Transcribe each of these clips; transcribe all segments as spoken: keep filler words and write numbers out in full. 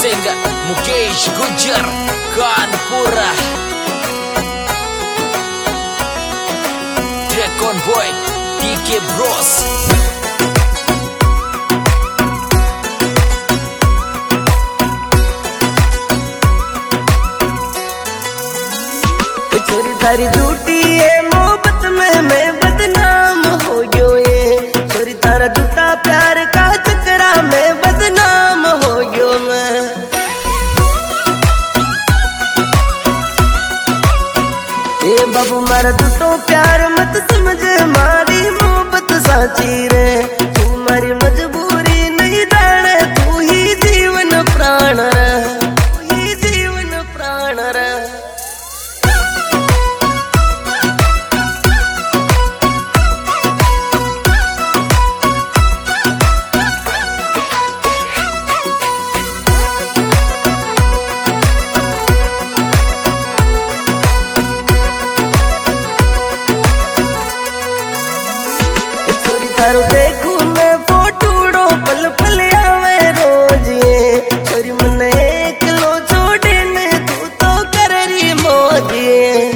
Singer Mukesh Gujjar Kanpur, dragon boy TK bros. छोरी तारी झूठी है मोहब्बत में मैं बदनाम हो गयो ये, छोरी तारा झूठा प्यार का चक्करा में बदनाम हो गयो मैं। ए बाबू मारा झूठो प्यार मत समझ, मारी मोहब्बत साची रे, तू मारी मजबूरी नहीं जाने, तू ही जीवन प्राण रे, तू ही जीवन प्राण रे। थारो देखू मैं फोटूड़ो पल पल आवे रोज ये, छोरी मन एक लो छोड़े ने तू तो कर रही मौज ये।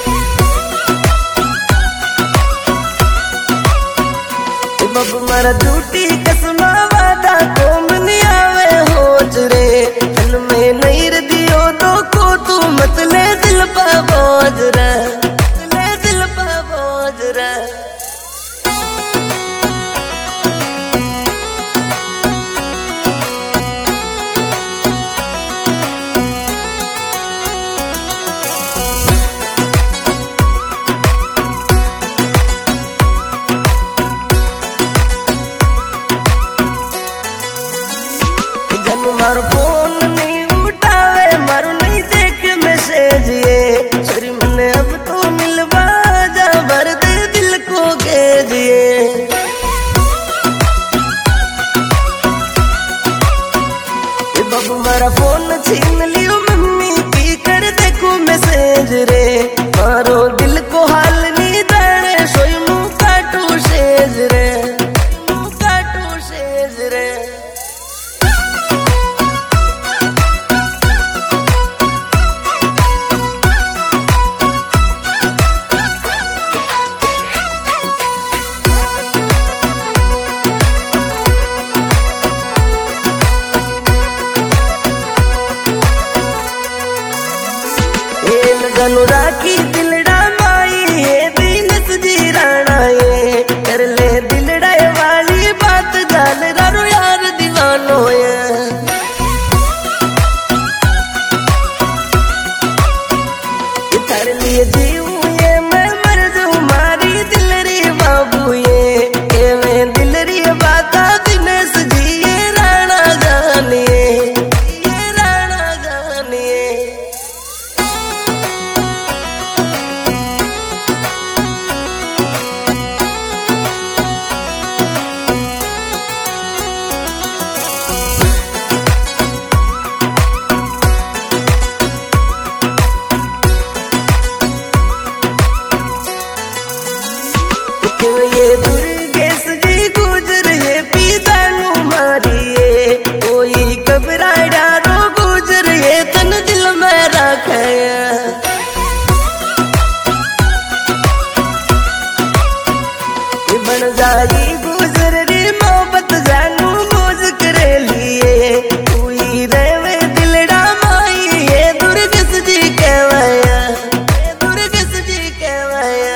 बाबू मारा झूठी कसमा वादा को मन आवे होच रे, तन में नहीं दियो तो को तू मत ले दिल पा बोझ रे, ले दिल पा बोझ रे। मारो फोन नहीं उठावे, मारो नहीं देख मैसेज ये, छोरी मने अब तो मिलवा जा, भर दे दिल को गेज ये। बाबू मारा फोन छीन लियो मम्मी की, कर देखो मैसेज रे, मारो दिल को हाल नहीं जाने, सोई मुँह काटू शेज रे, मुँह काटू शेज रे। गनुरा की दिलड़ा माई ये दीनस जी राणा ये, कर ले दिलड़ा वाली बात जान रो यार दीवानो ये। कर लिए जीव ये मैं मर जाऊं मारी दिलरी बाबू ये, ये मैं दिलरी बाता दिनेश जी ये राणा जानिए, ये राणा जानिए। ये दुर्गेश जी गुजर ये पीतानु मारिए, कोई घबराड़ा रो गुजर ये तन दिल में रखे। बन जाई गुजर रे मोहब्बत जानू मोज करे लिए, कोई रेवे दिलड़ा माई ये दुर्गेश जी कहवाया, ये दुर्गेश जी कहवाया।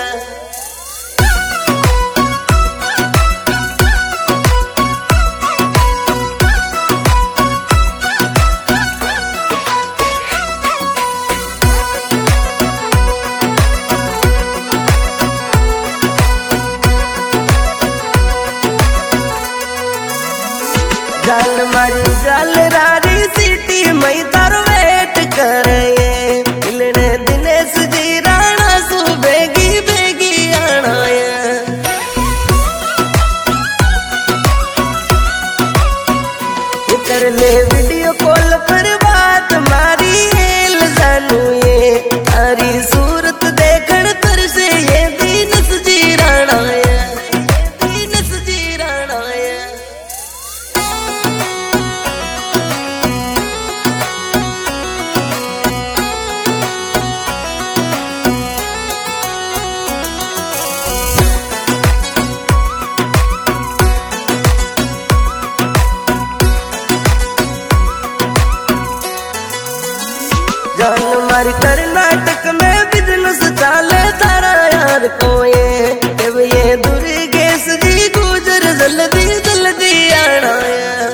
जाल मारी जाल रारी सिटी मई तारो वेट करे, मिलने दिनेश जी राणा सु बेगी बेगी आना ये। कर ले वीडियो कॉल पर बात मारी हेल जानू ये, तारी सूरत देखण तर से ये दिनेश जी राणा ये, दिनेश जी राणा ये। हमारे कर्नाटक में बिजनेस चाले तारा यार को ये जब ये दुर्गेश जी गुजर जल्दी जल्दी आना है।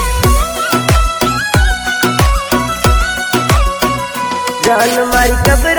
जान मारी कब